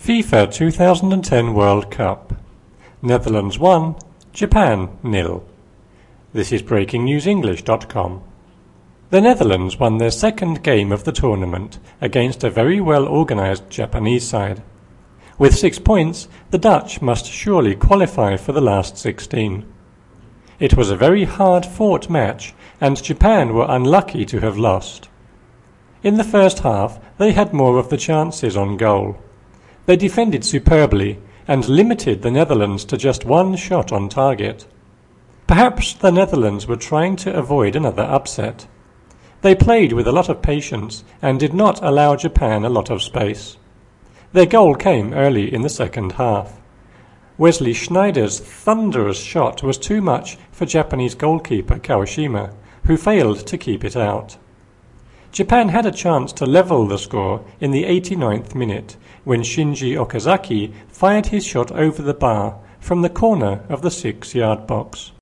FIFA 2010 World Cup. Netherlands 1, Japan 0. This is BreakingNewsEnglish.com. The Netherlands won their second game of the tournament against a very well-organised Japanese side. With 6 points, the Dutch must surely qualify for the last 16. It was a very hard-fought match, and Japan were unlucky to have lost. In the first half, they had more of the chances on goal. They defended superbly and limited the Netherlands to just one shot on target. Perhaps the Netherlands were trying to avoid another upset. They played with a lot of patience and did not allow Japan a lot of space. Their goal came early in the second half. Wesley Sneijder's thunderous shot was too much for Japanese goalkeeper Kawashima, who failed to keep it out. Japan had a chance to level the score in the 89th minute when Shinji Okazaki fired his shot over the bar from the corner of the 6-yard box.